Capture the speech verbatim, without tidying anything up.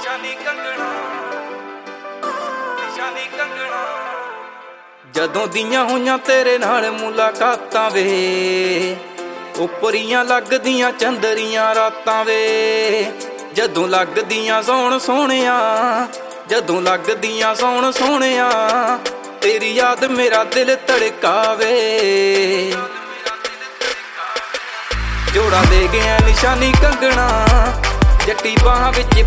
ਨਿਸ਼ਾਨੀ ਕੰਗਣਾ ਨਿਸ਼ਾਨੀ ਕੰਗਣਾ ਜਦੋਂ ਦੀਆਂ ਹੋਈਆਂ ਤੇਰੇ ਨਾਲ ਮੁਲਾਕਾਤਾਂ ਵੇ ਉੱਪਰੀਆਂ ਲੱਗਦੀਆਂ ਚੰਦਰੀਆਂ ਰਾਤਾਂ ਵੇ ਜਦੋਂ ਲੱਗਦੀਆਂ ਸੌਣ ਸੋਹਣਿਆ ਜਦੋਂ ਲੱਗਦੀਆਂ ਸੌਣ ਸੋਹਣਿਆ ਤੇਰੀ ਯਾਦ ਮੇਰਾ ਦਿਲ ਧੜਕਾਵੇ ਜੋੜਾ ਦੇ ਗਿਆ ਨਿਸ਼ਾਨੀ ਕੰਗਣਾ ਜੱਟੀ ਬਾਹਾਂ ਵਿੱਚ